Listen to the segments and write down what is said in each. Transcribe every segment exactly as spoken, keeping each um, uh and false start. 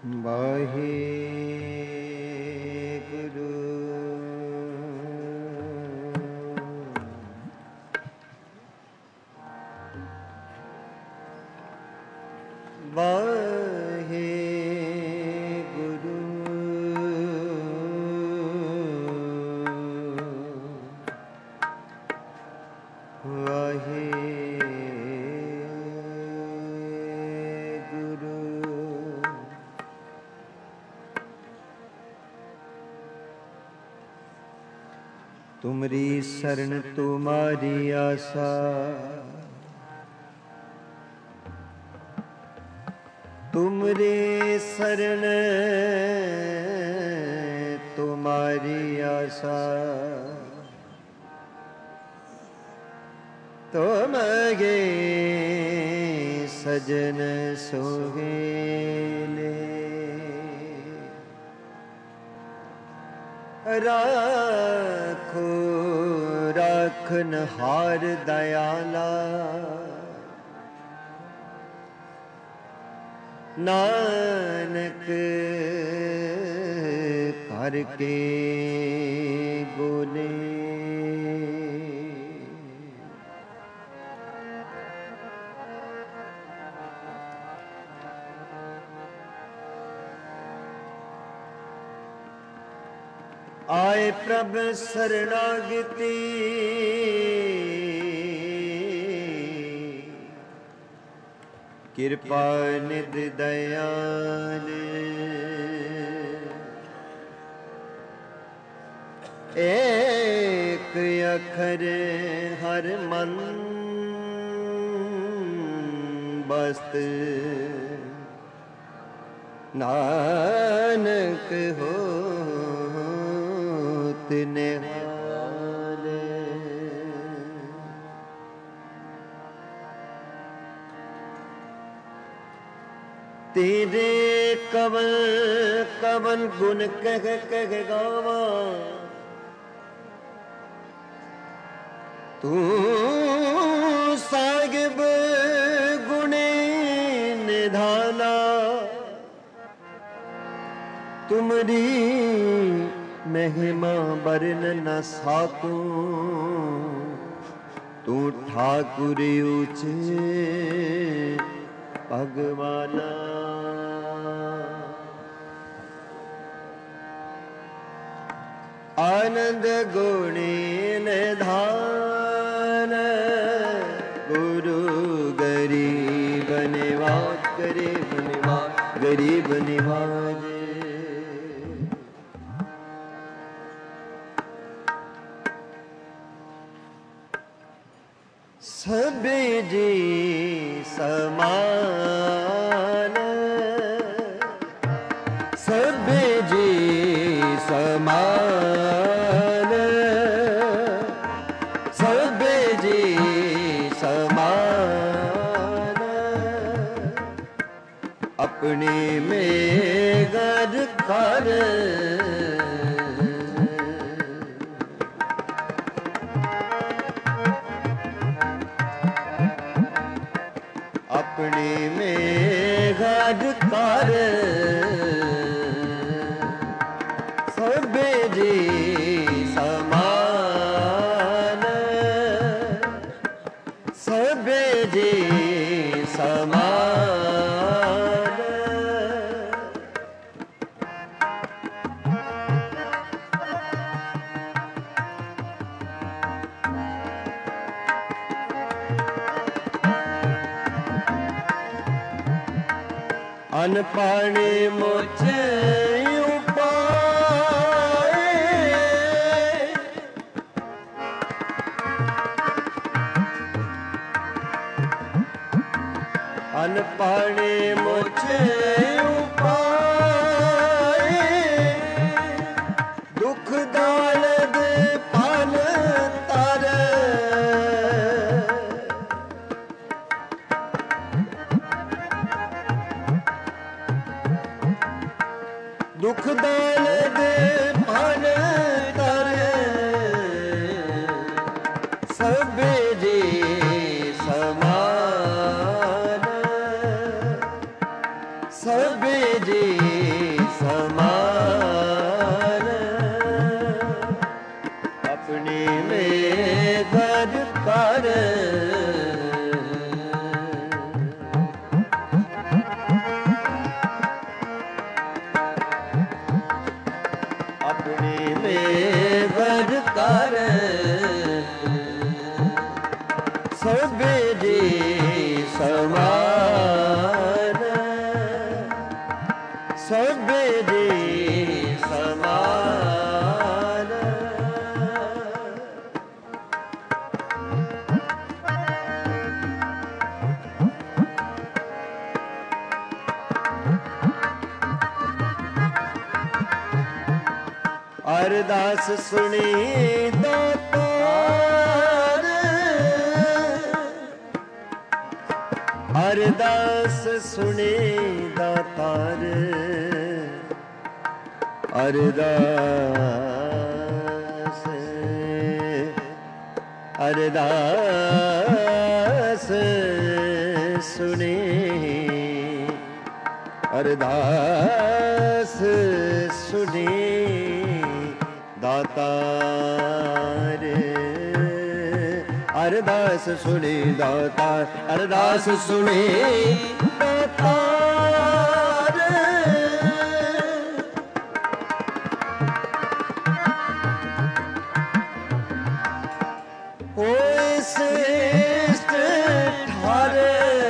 ਵਾਹਿਗੁਰੂ ਵਾਹਿਗੁਰੂ ਵਾਹਿਗੁਰੂ ਤੁਮਰੀ ਸਰਣ ਤੁਮਾਰੀ ਆਸਾ ਤੁਮਰੀ ਸਰਣ ਤੁਮਾਰੀ ਆਸਾ ਤੁਮਗੇ ਸਜਨ ਸੁਹੇਲੇ ਰਾਖੋ ਰਾਖਨ ਹਾਰ ਦਇਆਲਾ ਨਾਨਕ ਕਰਕੇ ਬੋਲੇ ਆਏ ਪ੍ਰਭ ਸਰਣਾਗਤੀ ਕਿਰਪਾ ਨਿਧ ਦਇਆਲ ਏਕ ਅੱਖਰ ਹਰ ਮਨ ਬਸਤ ਨਾਨਕ ਹੋਤ ਨਿਹਾਲ ਤੇਰੇ ਕਵਨ ਕਵਨ ਗੁਣ ਕਹਿ ਕਹਿ ਗਾਵਾਂ ਤੂੰ ਸਾਹਿਬ ਗੁਣੇ ਨਿਧਾਨਾ ਤੁਮਰੀ ਮਹਿਮਾ ਬਰਨ ਨ ਸਾਕੂ ਤੂੰ ਠਾਕੁਰ ਉਚੇ ਭਗਵਾਨਾ ਆਨੰਦ ਗੁਣੀ ਨਿਧਾਨ ਗੁਰੂ ਗਰੀਬ ਨਿਵਾਜ ਗਰੀਬ ਨਿਵਾਜ ਗਰੀਬ ਨਿਵਾਜ ਸਭੇ ਜੀ ਸਮਾਨ ਸਭੇ ਜੀ ਸਮਾਨ ਸਭੇ ਜੀ ਸਮਾਨ ਆਪਣੇ ਮੇਂ ਗਰ ਕਰ ਆਪਣੇ ਮੇਂ ਗਰ ਕਰ ਸਭੇ ਜੀ ਸਮਾਨ ਸਭੇ ਜੀ ਸਮਾਨ ਅਨ ਪਾਣੀ ਮੁਝੇ ਅਨ ਪਾਣੀ ਮੁਝੇ ਉਪਾਏ ਦੁਖ ਦਾਲਦ ਪਾਲ ਤਰ ਦੁਖ ਦਾਲਦ ਪਾਲ ਤਰ ਸਭੇ ਜੀ ਸਮਾਨ ਸਭੇ ਜੀ ਸਮਾਨ ਆਪਣੀ ਮੇਂ ਘਰ ਕਰ ਆਪਣੀ ਮੇਂ ਘਰ ਕਰ ਸਭੇ ਜੀ ਸਮਾਨ ਸਭੇ ਜੀ ਸਮਾਨ ਅਰਦਾਸ ਸੁਣੀ ਦਾਤਾਰ ਅਰਦਾਸ ਸੁਣੀ ਦਾਤਾਰ ਅਰਦਾਸ ਅਰਦਾਸ ਸੁਣੀ ਅਰਦਾਸ ਸੁਣੀ ਦਾਤਾਰ ਅਰਦਾਸ ਸੁਣੀ ਦਾਤਾਰ ਅਰਦਾਸ ਸੁਣੀ ਦਾਤਾਰ ਹੋਏ ਸ੍ਰੇਸ਼ਟ ਠਾਰੇ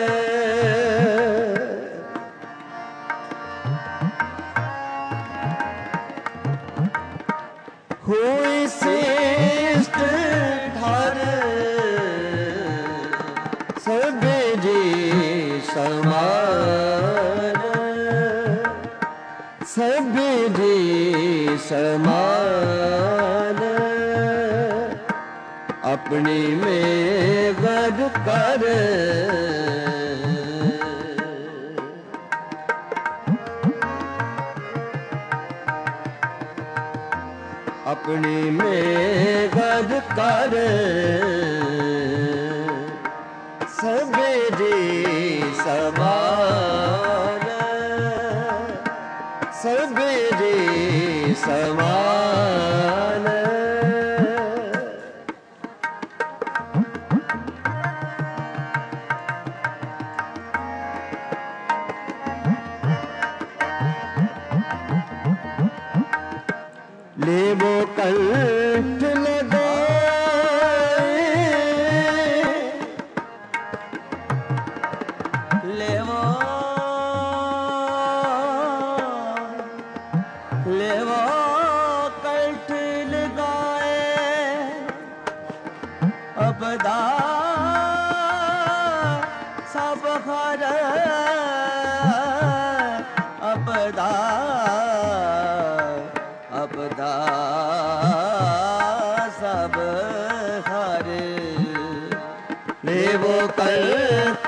ਹੋਏ ਸ੍ਰੇਸ਼ਟ ਠਾਰੇ ਸਭੇ ਜੀ ਸਮਾਨ ਸਭੇ ਜੀ ਸਮਾਨ ਆਪਣੀ ਮੇਂ ਵਡ ਕਰ ਆਪਣੀ ਮੇਂ ਵਡ ਕਰ ਸਭੇ ਜੀ ਸਮਾਨ ਸਭੇ ਜੀ ਸਮਾਨ लेवो कंठ लगाए लेवो लेवो कंठ लगाए अपदा सब हर अपदा अपदा सब हर लेवो कंठ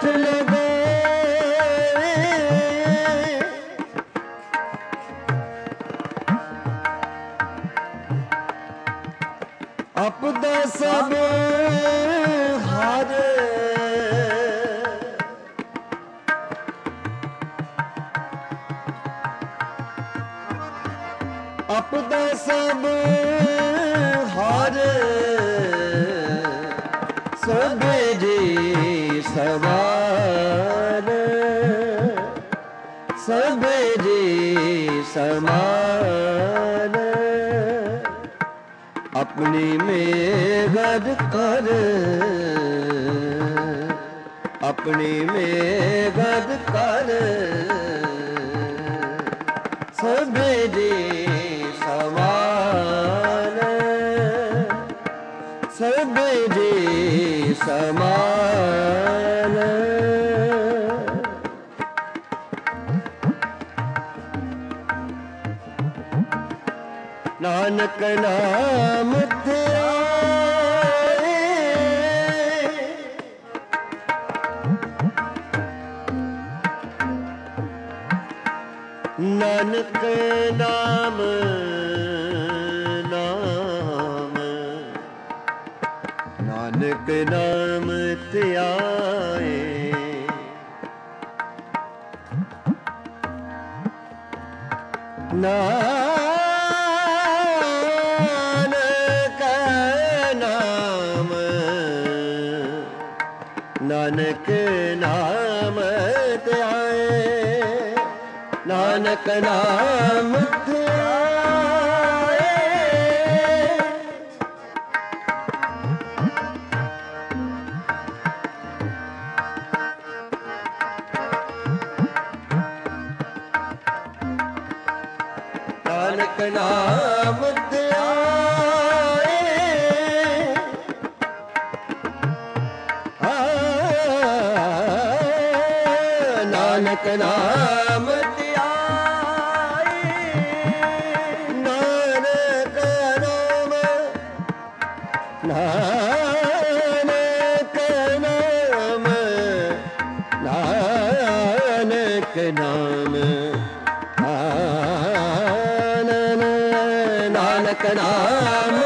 लगाए अपदा सब हर अपदा सब हर सभे जी समान सभे जी समान अपनी में गद कर अपनी में गद कर सभे जी समान सभे जी समान नानक नाम ध्याए नानक नाम नाम नानक नाम ध्याए ਨਾਨਕ ਨਾਮ ਨਾਨਕ ਨਾਮ ਧਿਆਏ ਨਾਨਕ ਨਾਮ ਧਿਆਏ ਨਾਨਕ ਨਾਮ ਧਿਆਏ ਨਾਨਕ ਨਾਮ ਧਿਆਏ ਨਾਨਕ ਨਾਮ ਨਾਨਕ ਨਾਮ ਨਾਨਕ ਨਾਮ ਨਾਨਕ ਨਾਮ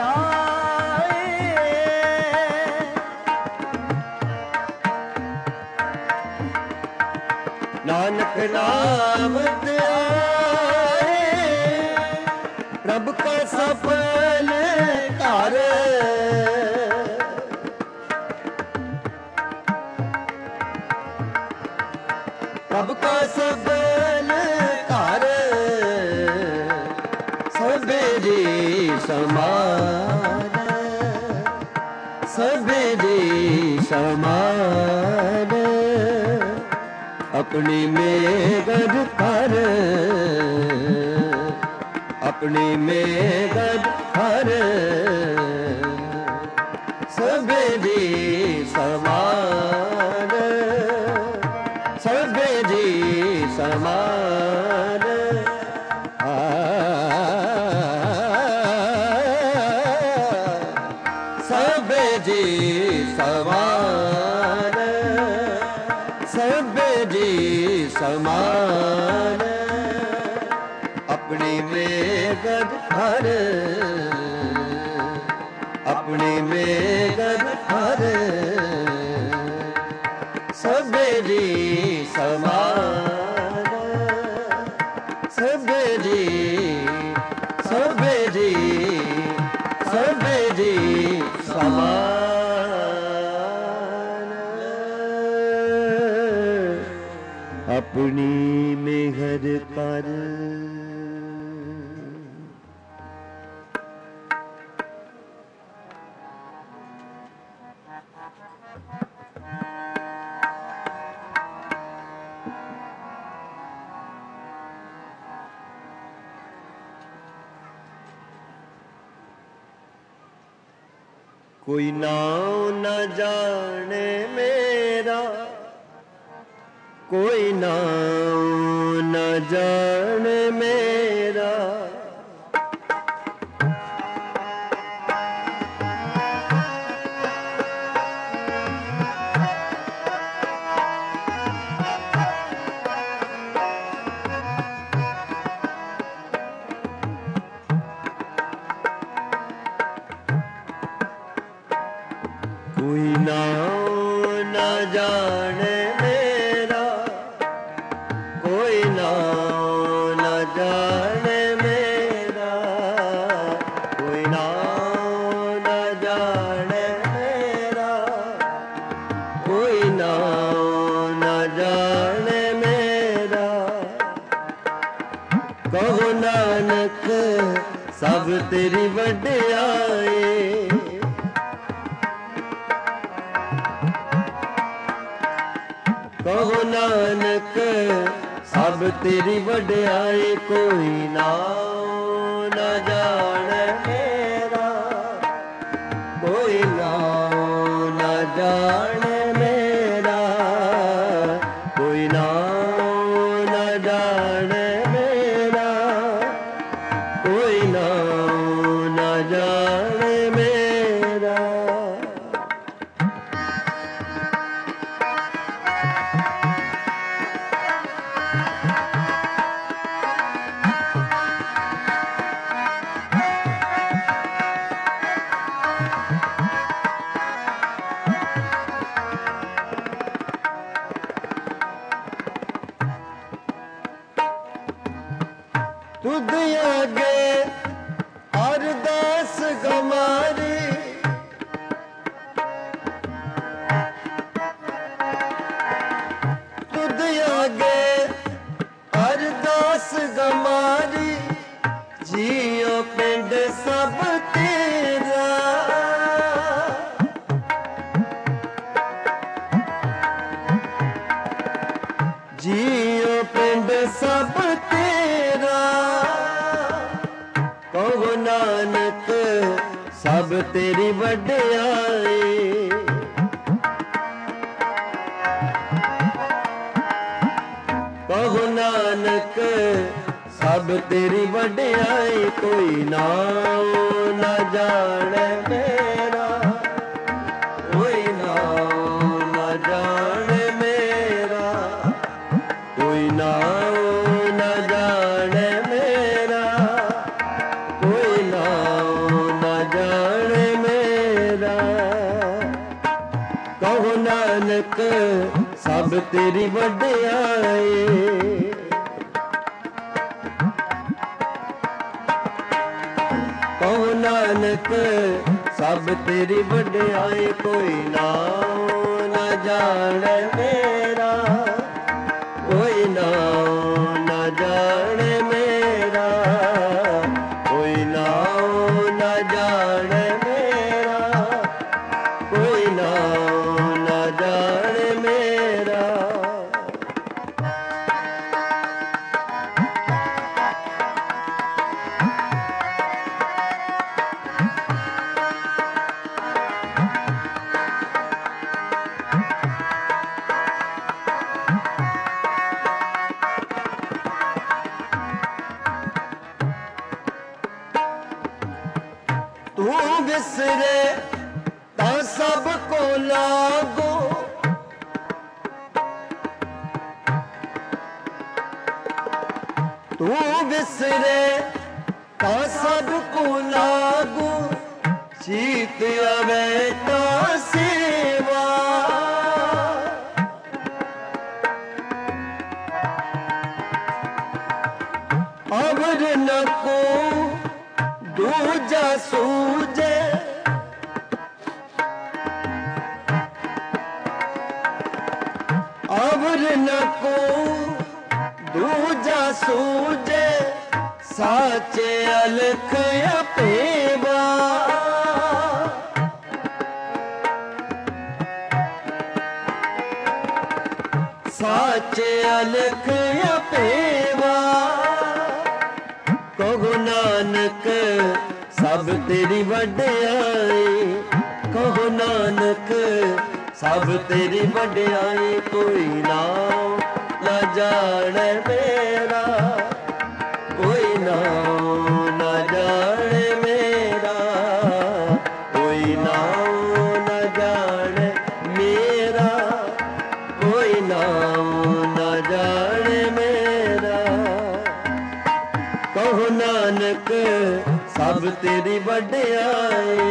ਨਾਨਕ ਨਾਮ ਧਿਆਏ ਪ੍ਰਭ ਕਾ ਸਫਲ ਘਰ ਪ੍ਰਭ ਕਾ ਸਫਲ ਘਰ ਸਭੇ ਜੀ ਸਮਾਨ ਸਭੇ ਜੀ ਸਮਾਨ अपनी मेघद हर अपनी मेघद हर सबे जी समान सबे जी समान सबे जी समान सबे जी समान अपनी मेघद हर अपनी मेघद हर सबे जी समान सबे जी सबे जी सबे जी समान अपनी मेहर कर कोई नाम न जाने मेरा कोई नाम न जाने मेरा कोई नाम न जाने मेरा कोई नाम न जाने मेरा कोई नाम न जाने मेरा कोई नाम न जाने मेरा कहो नानक सब तेरी वड्याई कहो नानक सब तेरी वड्याई कोई नाम न जाने मेरा कोई नाम न जाने मेरा कोई नाम न जाने मेरा कोई नाम न जाने मेरा तुद आगे अरदास गमारी तुद आगे अरदास गमारी जियो पिंड सब तेरा जियो पिंड सब तेरा कहो नानक सब तेरी वड्याई कहो नानक सब तेरी वड्याई कोई नाम न जाने मेरा कोई नाम न जाने मेरा कोई नाम न जाने मेरा कोई नाम न जाने मेरा कहो नानक सब तेरी वड्याई कहो नानक सब तेरी वड्याई कोई नाम न जाने मेरा कोई नाम न जाने मेरा कोई नाम न जाने मेरा कोई नाम न जाने मेरा तू बिसरे ता सबको लागो तू बिसरे ता सबको लागो चीत आवे ता सेवा अवर न को दूजा सूझे अवर न को दूजा सूझे साचे अलख अपेवा साचे अलख अपेवा कहो नानक सब तेरी वड्याई कहो नानक सब तेरी वड्याई कोई नाम न जाने मेरा कोई नाम न जाने मेरा कोई नाम न जाने मेरा कोई नाम न जाने मेरा कहो नानक सब तेरी वड्याई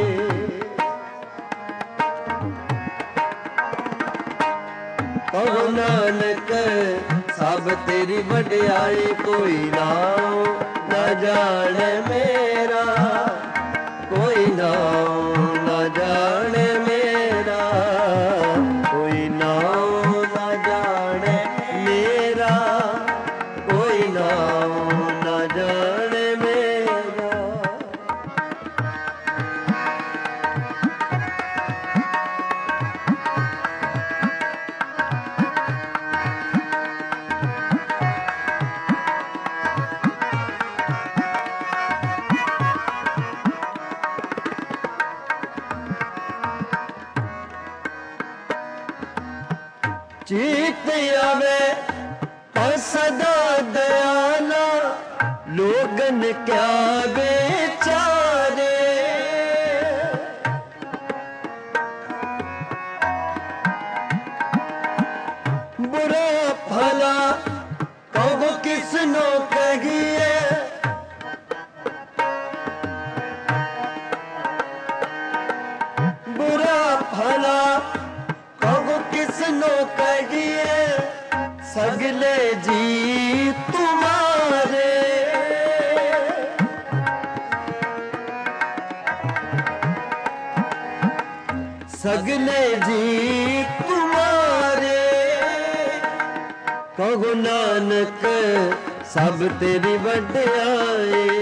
कहो नानक सब तेरी वड्याई कोई नाम न जाने मेरा कोई नाम न जाने मेरा कोई नाम न जाने मेरा कोई नाम न जाने मेरा चीत आवे सदा दयाला लोगन क्या बेचारे बुरा भला कहो किसनो कहिए बुरा भला कहो किसनो कहिए सगले जी तुम्हारे सगले जी तुम्हारे, कहो नानक सब तेरी वड्याई।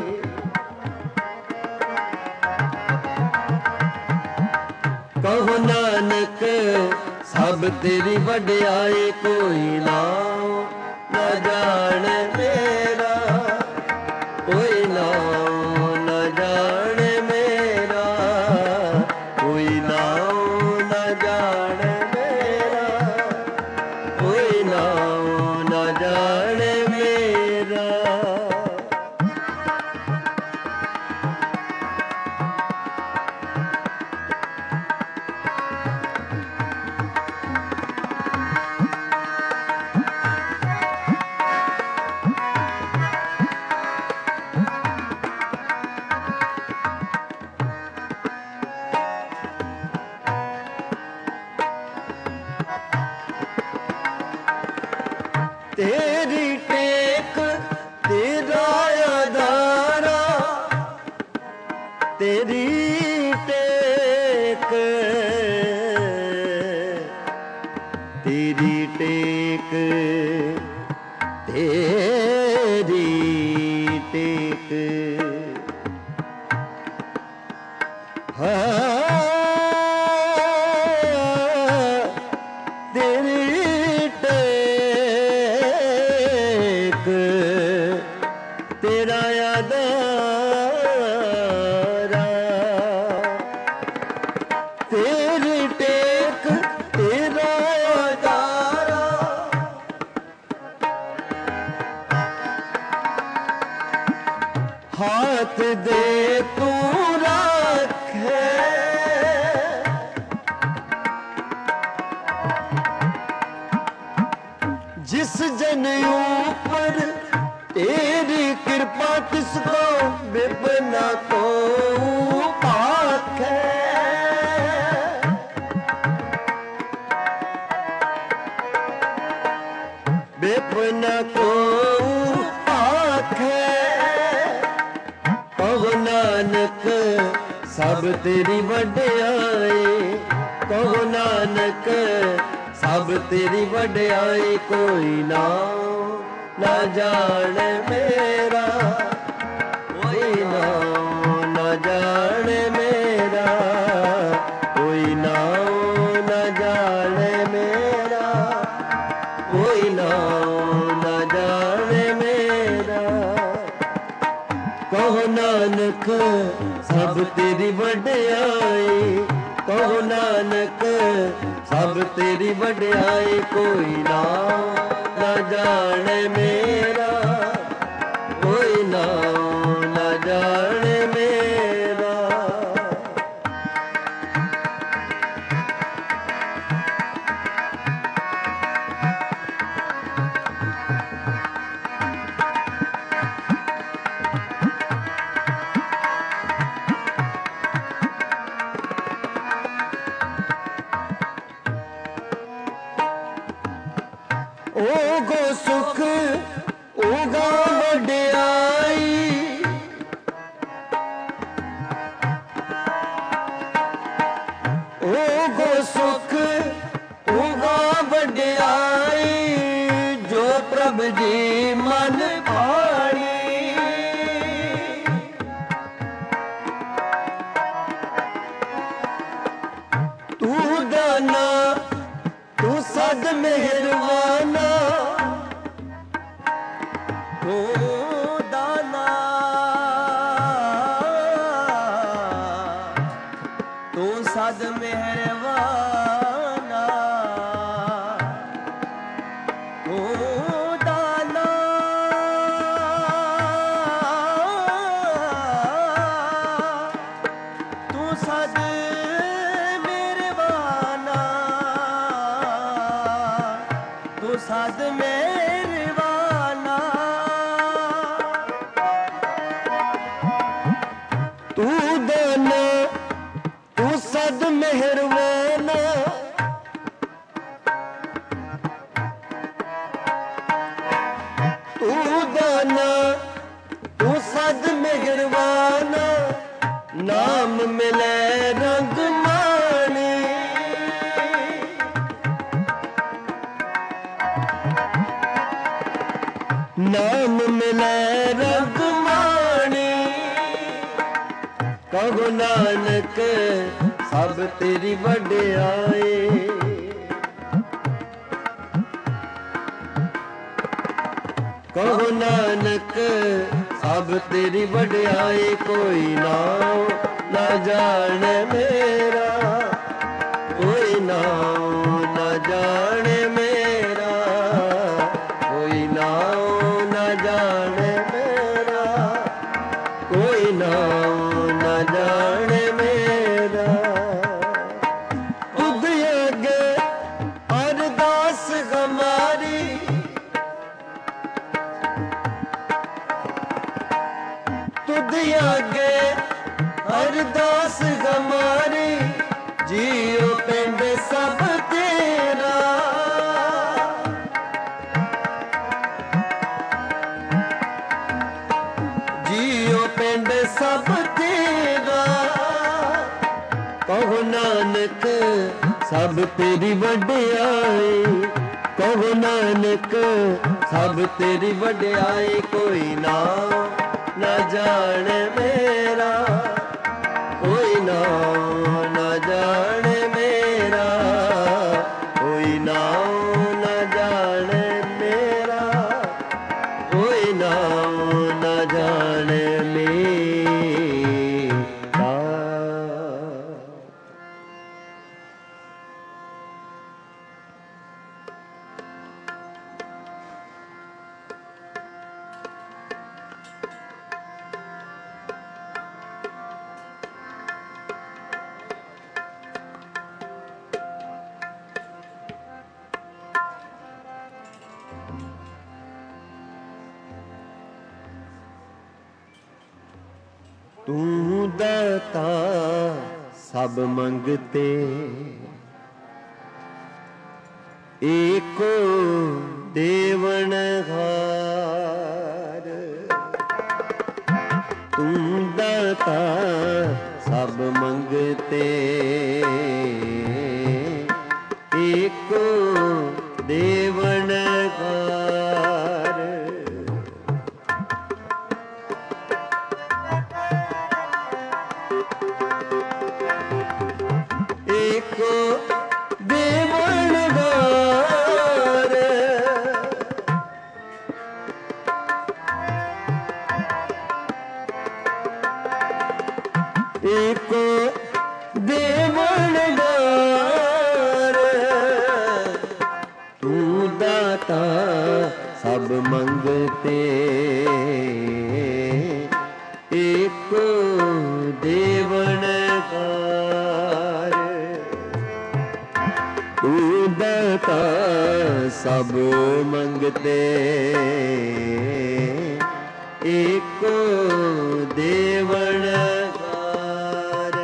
कहो नानक सब तेरी वड्याई, कोई नाम न जाने मेरा, कोई नाम न जाने मेरा, कोई नाम न जाने मेरा, कोई नाम न जाने मेरा। तेरी टेक तेरा आधारा, तेरी टेक तेरी टेक तेरी टेक हाँ तेरा आधारा, तेरी टेक तेरा आधारा, हाथ दे तू रखे, जिस जन ऊपर तेरी कृपा किसको विपना को पाखे। विपना को पाखे, कहो नानक सब तेरी वड्याई, कहो नानक सब तेरी वड्याई, कोई नाम न जाने मेरा, कोई नाम न जाने मेरा, कोई नाम न जाने मेरा, कोई नाम न जाने मेरा। कहो नानक सब तेरी वड्याई, कहो नानक सब तेरी वड्याई, कोई नाम न जाने मेरा, कोई नाम न जाने मेरा। ओ गो सुख उगा वड्याई, ओ गो सुख उगा वड्याई, जो प्रभु जी मन भाणी। तू दाना तू सद मेहरबाना, तू दाना तू सद मेहरबाना, तू दाना तू सद मेहरबाना, तू सद मेहरबाना। तू दाना तू सद मेहरबाना, तू दाना तू सद मेहरबाना, नाम मिले रंग मानी। नाम मिले रग माणी, कहो नानक सब तेरी वड्याई। कहो नानक सब तेरी वड्याई, कोई नाम ना जाने मेरा, कोई नाम ना जाने मेरा, कोई नाम ना जाने मेरा, कोई नाम ना जाने मेरा। तुध अगे अरदास हमारी, तुध अगे अरदास हमारी, जियो पिंड सब तेरा। जियो पिंड सब तेरा, कहो नानक सब तेरी वड्याई। कहो नानक सब तेरी वड्याई, कोई नाम ना जाने मेरा, कोई नाम ना जाने मेरा, कोई नाम ना जाने मेरा, कोई नाम ना जाने मेरा। तू दाता सब मंगते, एको देवन हार। तू दाता सब मंगते, एको देवन हार। एको देवनगार, एको देवनगार। तू दाता सब मंगते, एको देवनगार। तू दाता सब मंगते, एको देवनगार।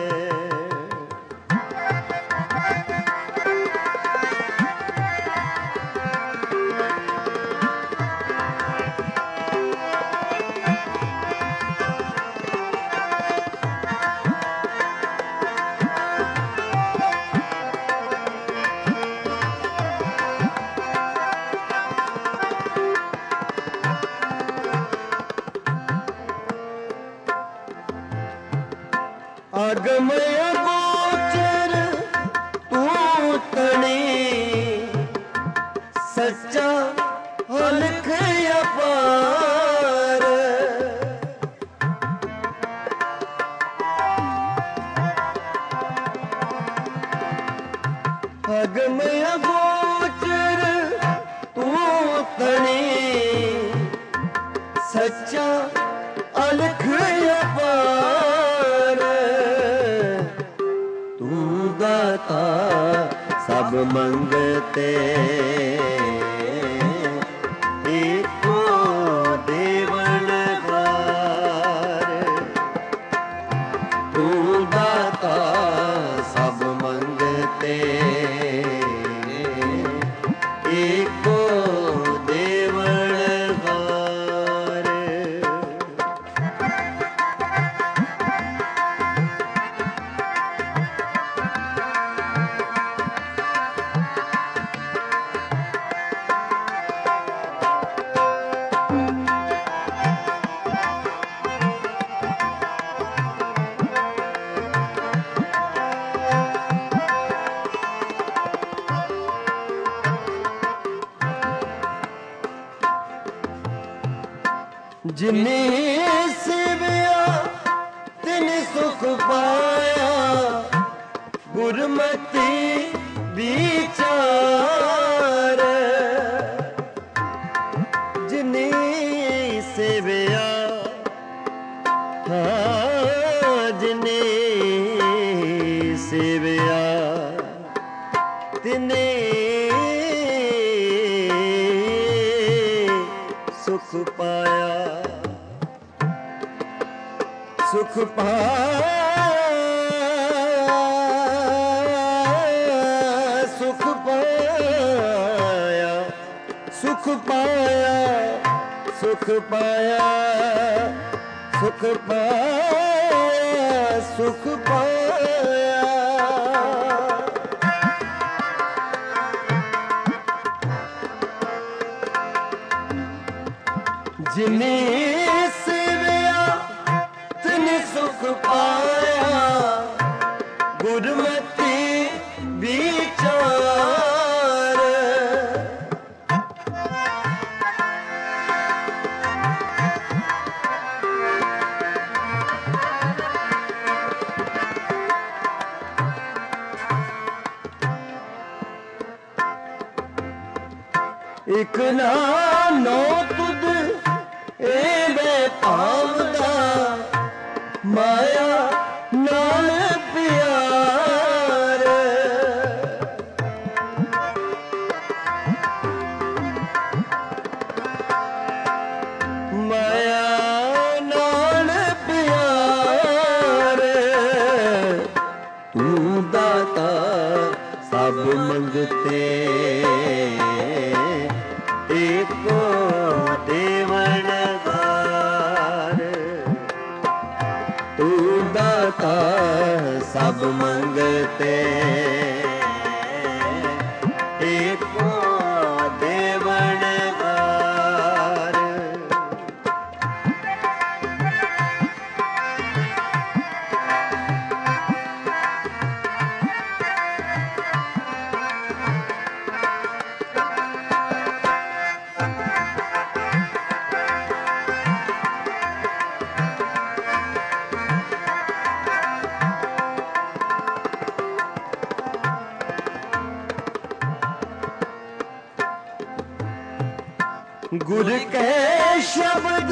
अगम अगोचर तू तणी, सच्चा अलख अपार। अगम अगोचर तू तणी, सच्चा अलख अपार। तू दाता सब मंगते, एको देवनगार। तू दाता सब मंगते, एको देवनगार। जिने सेविया तिन सुख पाया गुरमति विचार जिने सेविया हाँ जिने सेविया तिने सुख पाया सुख पाया सुख पाया सुख पाया सुख पाया सुख पाया सुख पाया जिने सेविया तिने सुख पाया गुरमति विचार एक ना नौ तुद एवे पावदा माया नाल प्यार माया नाल प्यार तू दाता सब मंगते एको देवनदार तू दाता सब मंगते एको देवनदार गुर के शब्द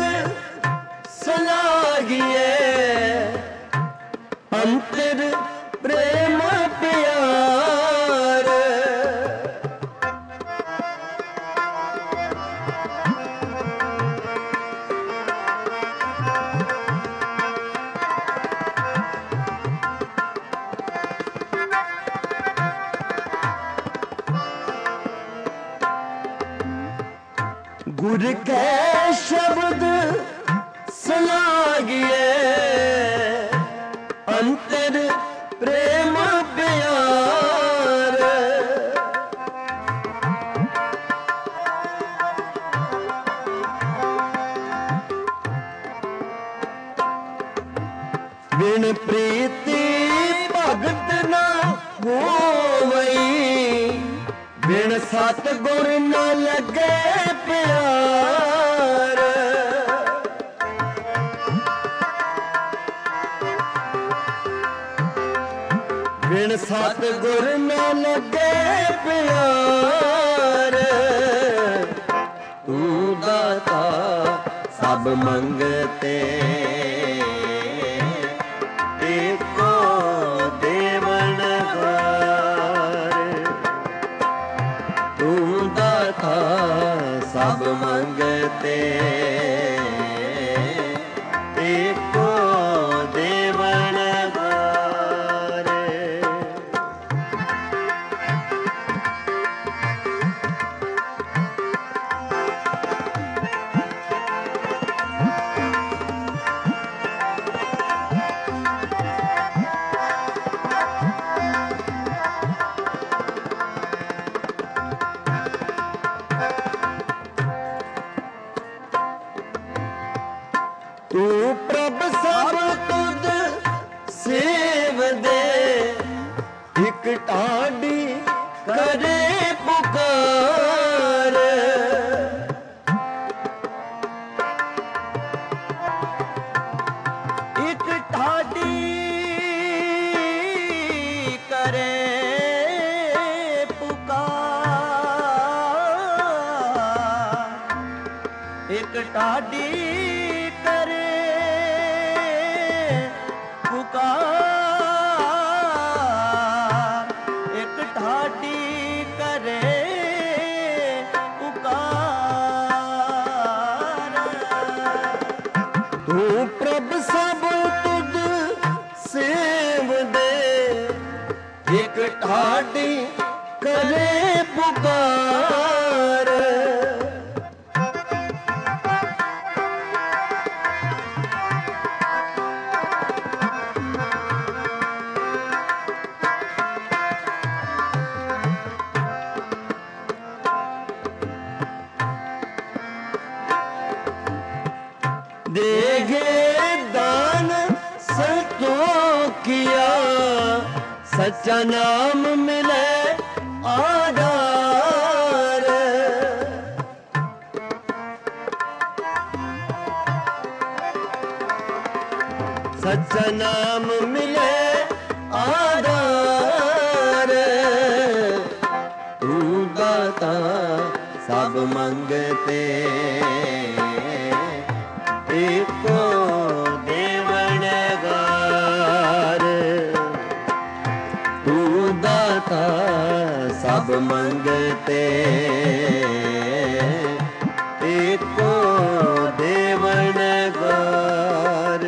सलागिए अंतर प्रेम प्यार गुर के शब्द सलागिए अंतर प्रेम प्यार बिन प्रीति भगत ना होवई बिन सतगुर न लगे प्यार बिन सतगुर न लगे प्यार तू दाता सब मंगते एको देवनदार तू दाता सब मंगते एको देवनदार तू प्रभ सब तुद सेव दे एक टाडी करे पुकार ਢਾਡੀ ਕਰੇ ਪੁਕਾਰ, ਇੱਕ ਢਾਡੀ ਕਰੇ ਪੁਕਾਰ। ਤੂੰ ਪ੍ਰਭ ਸਭ ਤੁਧ ਸੇਵਦੇ, ਇੱਕ ਢਾਡੀ ਕਰੇ ਪੁਕਾਰ। देगे दान संतोखिया, सच्चा नाम मिले आधार। सच्चा नाम मिले आधार। तू दाता सब मंगते, एको देवनगार। तू दाता सब मंगते, एको देवनगार।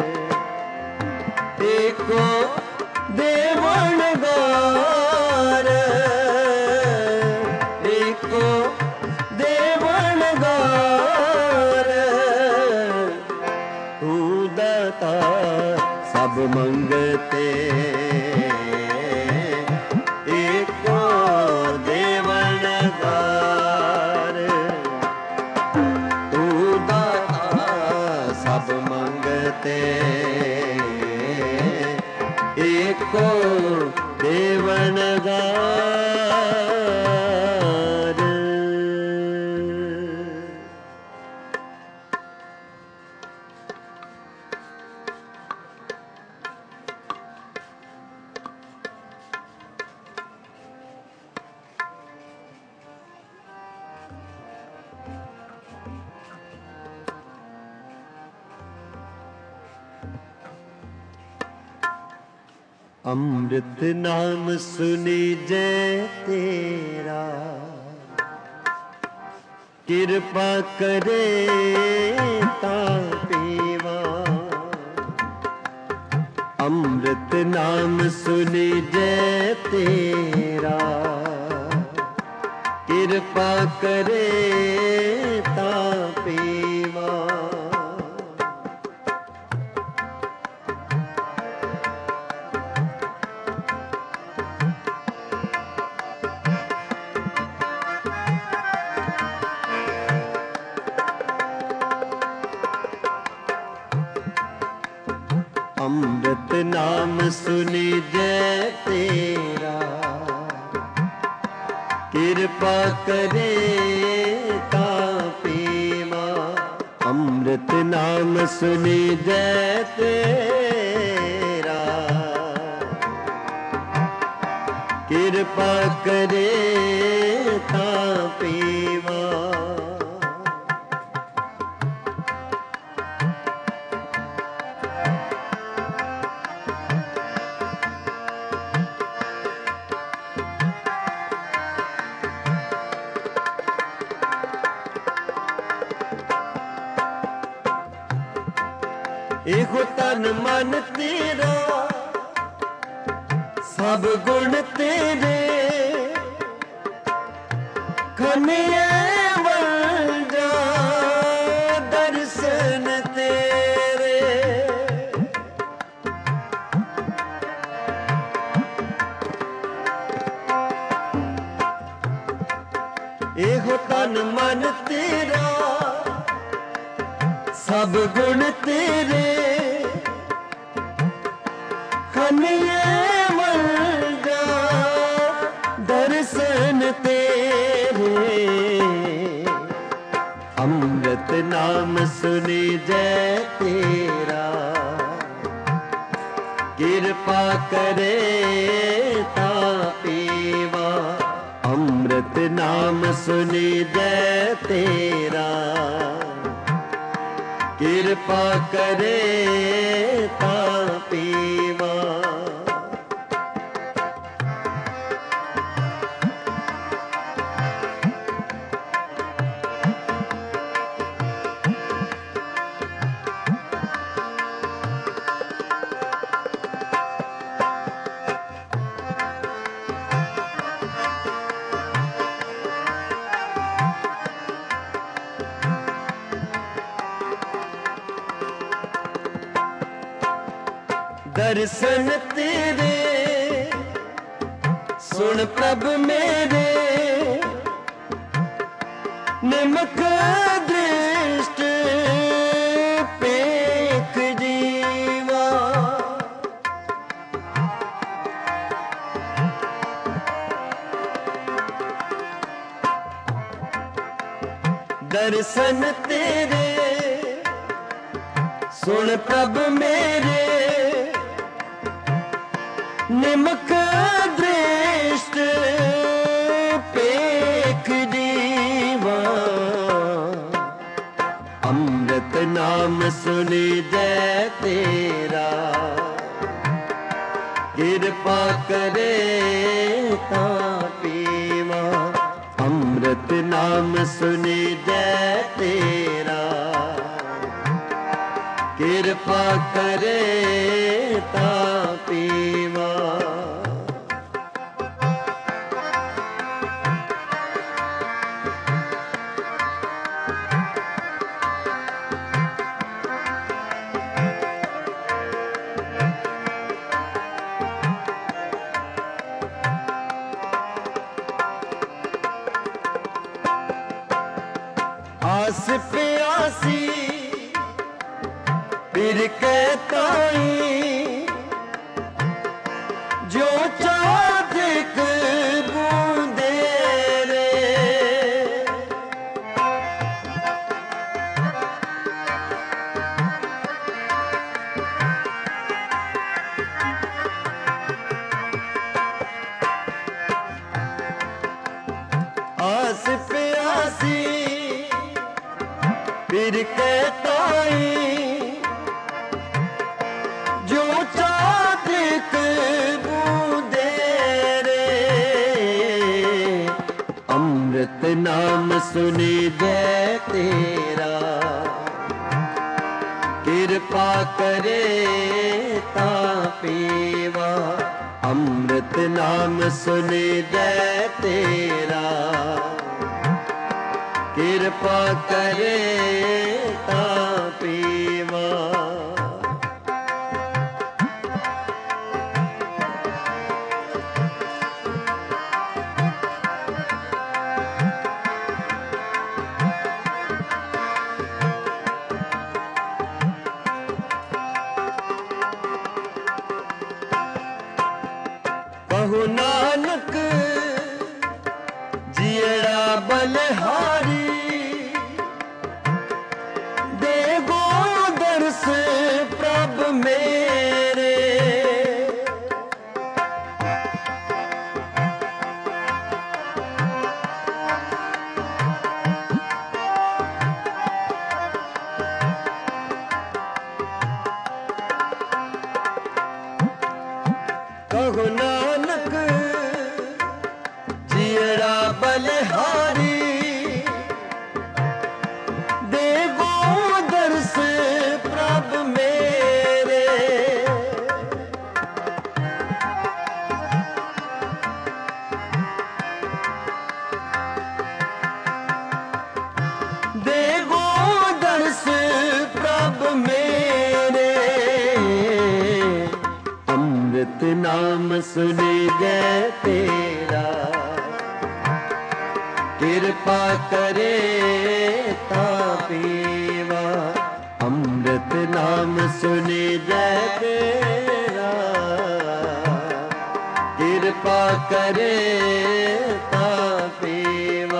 एको देवनगार, एको देवनगार। तू दाता सब मंगते, एको देवनगार। तू दाता सब मंगते, एको देवनगार। अमृत नाम सुनी जय तेरा, कृपा करे ता पीवा। अमृत नाम सुनी जय तेरा, कृपा करे ता पीवा। अमृत नाम सुनी जय तेरा, कृपा करे ता पीवा। अमृत नाम सुनी जय तेरा, कृपा करे ता पीवा। एहो तन मन तेरा, सब गुण तेरे। खनिए बन जा दर्शन तेरे। एहो तन मन तेरा, सब गुण तेरे। खनिए बन जा दर्शन तेरे। अमृत नाम सुनी जय तेरा, कृपा करे ता पीवा। अमृत नाम सुनी जय तेरा, किरपा करे ता पीवा। दर्शन तेरे सुन प्रभ मेरे, निमक दृष्ट पेख जीवा। दर्शन तेरे सुन प्रभ मेरे, निमक दृष्ट पेख जीवा। अमृत नाम सुनी जय तेरा, किरपा करे ता पीवा। अमृत नाम सुनी जय तेरा, किरपा करे ता पीवा। आस प्यासी फिर कहताई, जो चाधिक बूंदे रे। आस प्यासी फिर कहताई, जो चाधिक बूंदे रे। अमृत नाम सुनी जय तेरा, किरपा करे ता पीवा। अमृत नाम सुनी जय तेरा, किरपा करे ता पीवा। कहु नानक जियड़ा बलिहारी, देगो दर्श प्रभ मेरे। कहु नानक जियड़ा बलिहारी, देगो दर्श प्रभ मेरे। देगो दर्श प्रभ मेरे। अमृत नाम सुने जय तेरा, किरपा करे ता पीवा। अमृत नाम सुने जय तेरा, किरपा करे ता पीवा।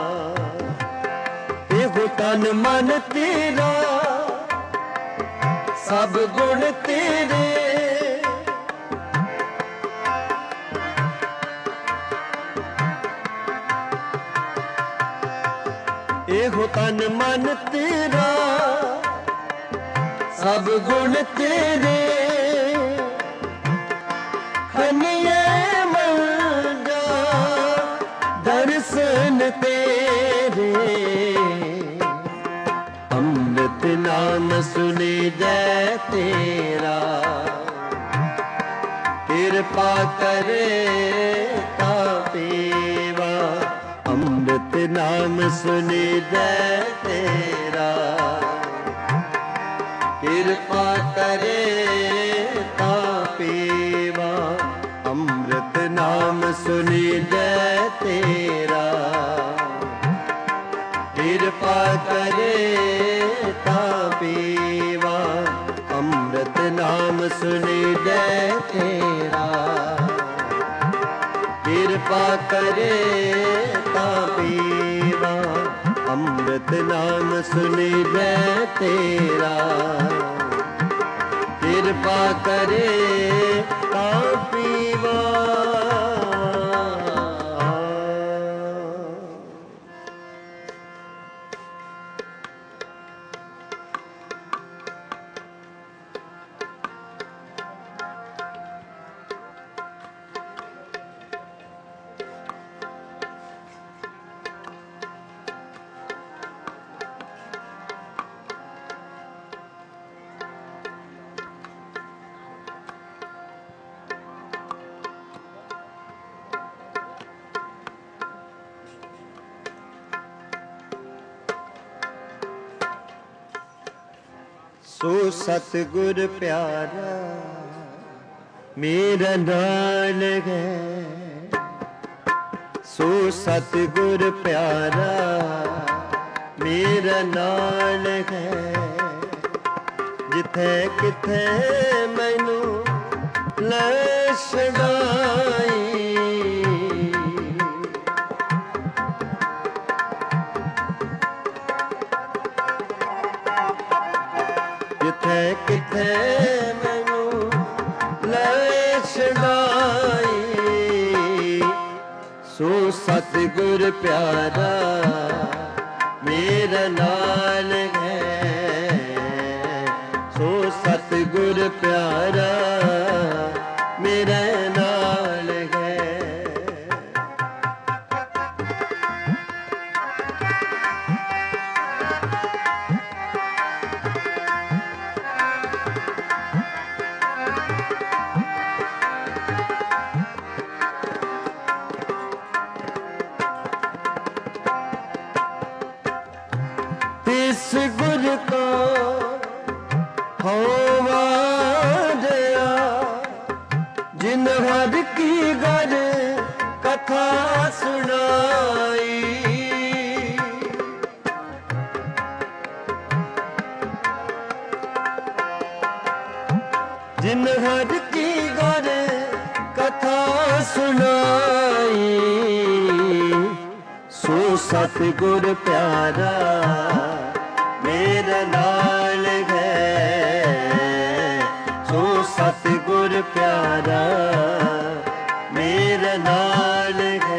एहो तन मन तेरा, सब गुण तेरे। एहो तन मन तेरा, सब गुण तेरे खनिए मर जा दर्शन तेरे अमृत नाम सुने जय तेरा कृपा करे तापीवा अमृत नाम सुने जय तेरा कृपा करे तापीवा अमृत नाम सुने जय तेरा कृपा करे तापीवा अमृत नाम सुने जय तेरा कृपा करे तापीवा अमृत नाम सुने जय तेरा कृपा करे तापीवा। सो सतगुर प्यारा मेरा नाल है सो सतगुर प्यारा मेरा नाल है जिथे किथे मैनू ले छड़ाई जिथे किथे मैनू ले छड़ाई सो सतगुर प्यारा मेरा नाल है सो सतगुर प्यारा मेरा नाल है। तिस गुर को होवा दया जिन हर की गर कथा सुनाई जिन हर की गर कथा सुनाई सो सतगुर प्यारा मेरा नाल है सो सतगुर प्यारा मेरा नाल है।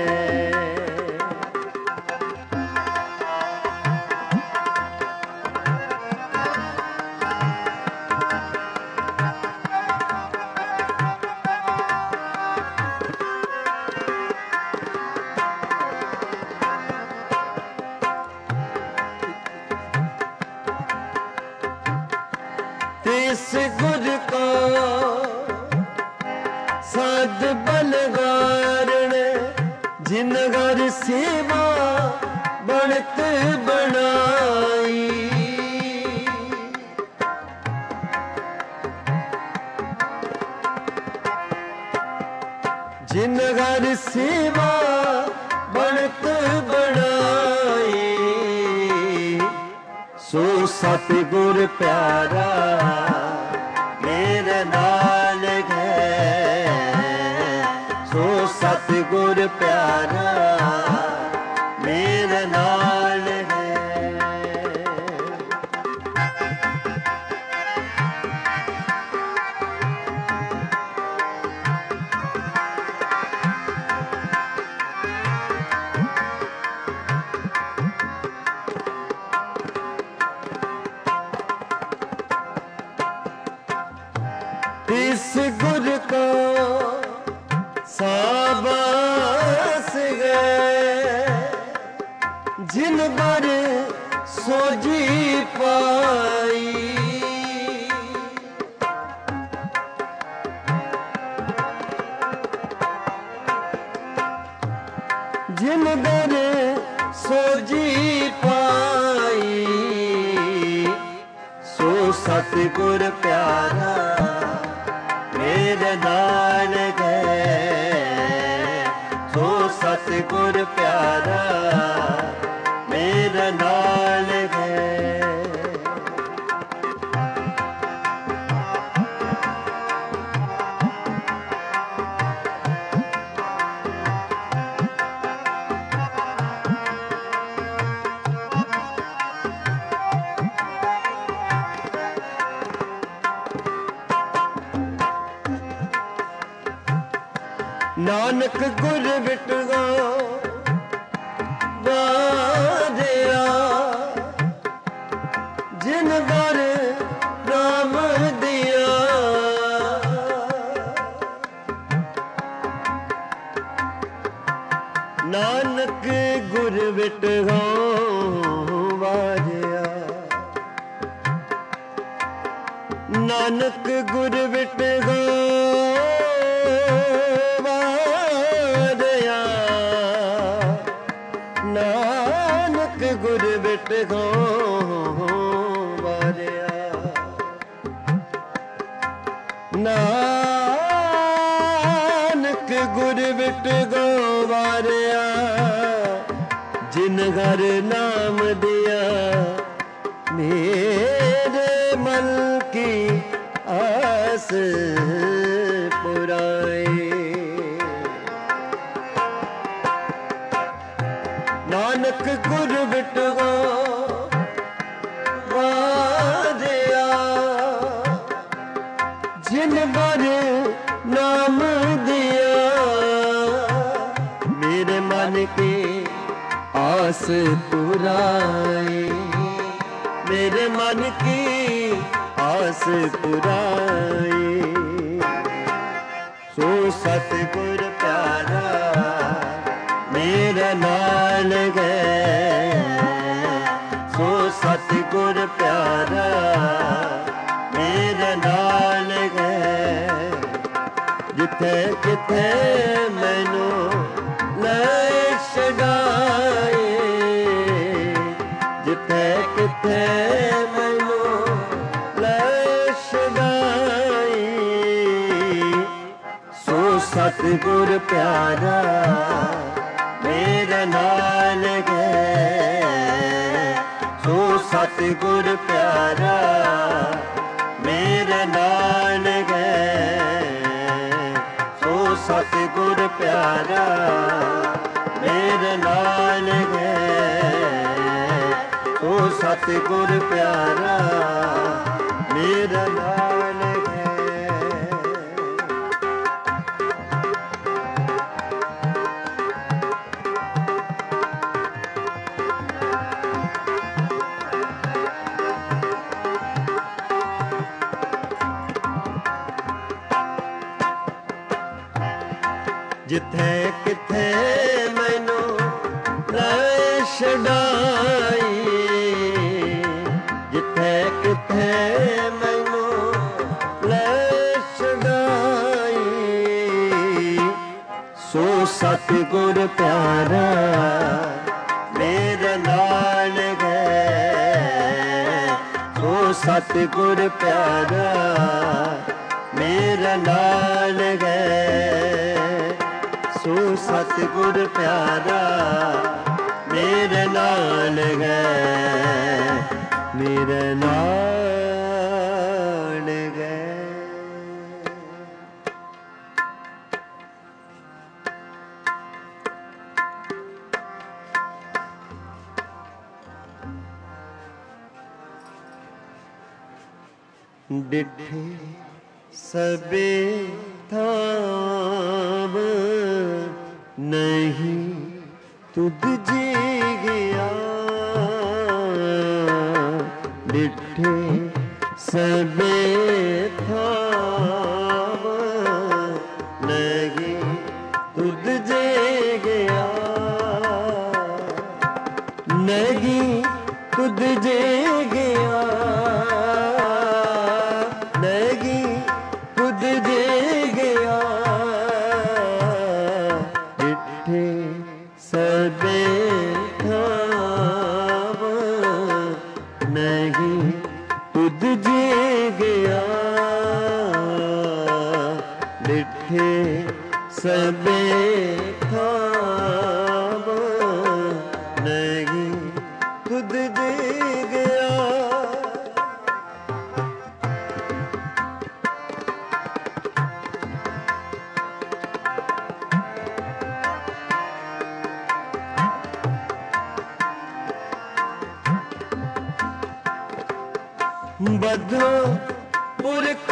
तिस गुर को सद बलगारण जिन घर सेवा बनत बनाई जिन घर सेवा बनत बनाई सो सतगुर प्यारा मेरा नाल है सो सतगुर प्यारा मेरा नाल है। तिस गुर को साबास गए जिन बर सोजी पाई। जिन बर सोजी पाई सो सतगुर प्यारा मेरे नाल गए। सो सतगुर प्यारा मेरे नाल गए। नानक गुर बिटगा बारिया जिन बर नाम दिया। नानक गुर बिटगा बारिया नानक गुर बिटगा नानक गुर बिट गो वारिया। नानक गुर बिट गो वारिया जिन घर नाम दिया। मेरे मन की आस पुराई। नानक गुर बिटगा वारिया जिन बर नाम दिया। मेरे मन के आस पुराई। मेरे मन की आस पुराई। सो सतगुर प्यारा मेरा नाल गए। सो सतगुर प्यारा मेरा नाल गए। जिथे किथे मैनू ले छड़ाए। जिथे किथे मैनू ले छड़ाए। सो सतगुर प्यारा मेरा नाल गए। सो सतगुर प्यारा मेरा नाल गए। सो सतगुर प्यारा मेरा नाल गए। सो सतगुर प्यारा मेरा नाल गए। जिथे किथे मैनू ले छड़ाई। जिथे किथे मैनू ले छड़ाई। सो सतगुर प्यारा मेरा नाल गए। सो सतगुर प्यारा मेरा नाल गए। सो सतगुर प्यारा मेरे नाल गए। मेरे नाल गए। डिठे सबे थाव नहीं तुद जी गया। डिठे सबे थाव तुद जे गया डिठे सबे खाब नहीं तुद जे गया। बधो पुरख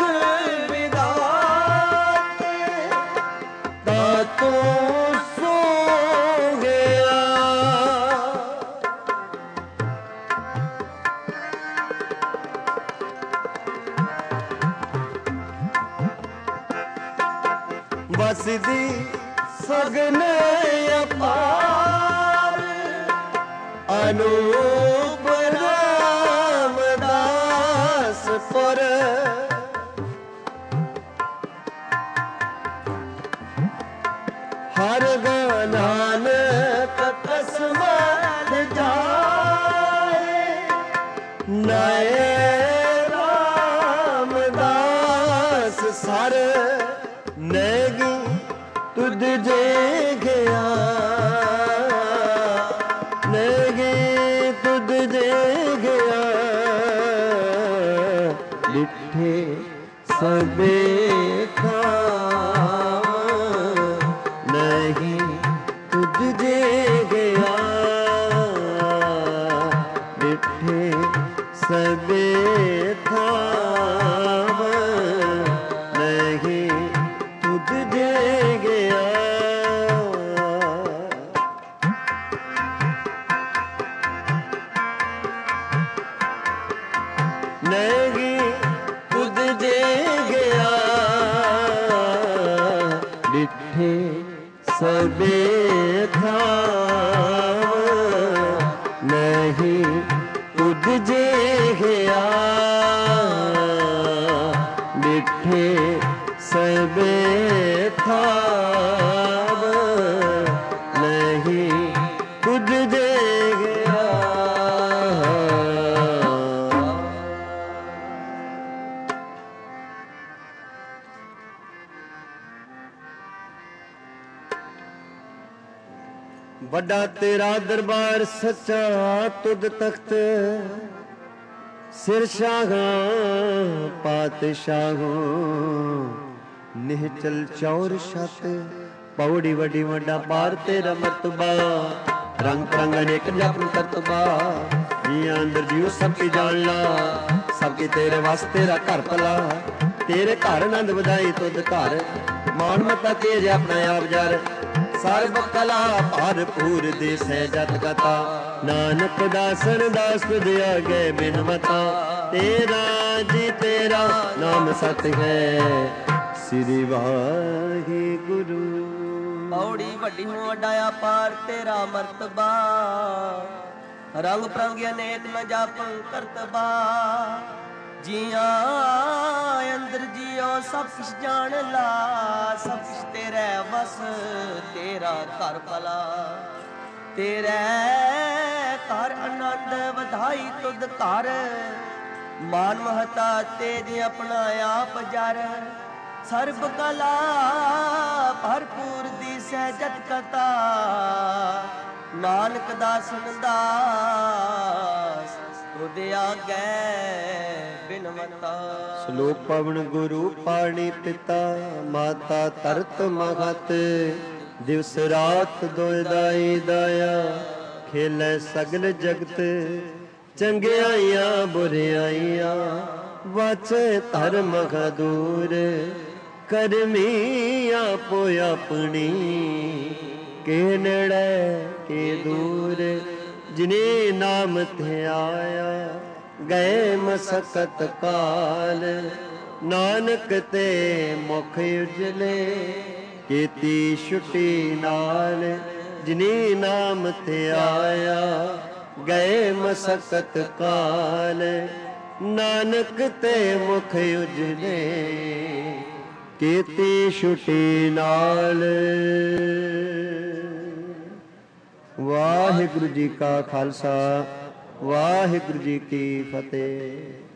विधात तातो सो गया। बसदी सगन अपार अनूप रामदास पुर हर नानक कसमत जाए नए रामदास सर नेगी तुझ जे गया नेगी तुझ जे गया। डिठे सबे खाम नहीं तुझ जे गया। डिठे सबे खाम नहीं तुझ जे गया। नहीं तुझ जे गया। डिठे सबे खाम नहीं तुझ जे गया। डिठे सबे खाम नहीं तुझ जे गया। बड़ा तेरा दरबार सच्चा तुद तख्त सिर शाहा पातशाहो निहचल चौर छत पौड़ी वडी वड्डा पार तेरा मरतबा रंग रंग अनेक जपन करतबा जिया अंदर जियो सबकी जान ला सबकी तेरे वास्ते तेरा घर भला तेरे घर आनंद बधाई तुद घर मान मता तेज अपना आप जर सर्ब कला भरपूर दे सहजत कथा नानक दासन दास तुझ आगे बिन मता तेरा जी तेरा नाम सत है श्री वाहिगुरु। पौड़ी वड्डी हो वड्डाया पार तेरा मर्तबा रंग प्रंग अनेक न जापं करतबा जिया अंदर जियो सब कुछ जान ला सब कुछ तेरे बस तेरा घर भला तेरे घर आनंद बधाई तुद घर मान महता तेज अपना आप जर सर्ब कला भरपूर दी सहजत कथा नानक दासन दास तुद आगे बिनवता। श्लोक पवन गुरु पाणी पिता माता तरत महत दिवस रात दोयदाई दाया खेले सगल जगत चंगियाइयां बुरियाइयां वाचे धर्म दूर करमी आपो अपनी के नेड़े के दूर जिने नाम थे आया गए मसकत काल नानक ते मुख उजले कीती छुट्टी नाल जिने नाम ते आया गए मसकत काल नानक ते मुख उजले कीती छुट्टी नाल। वाहिगुरु जी का खालसा वाहिगुरु जी की फतेह।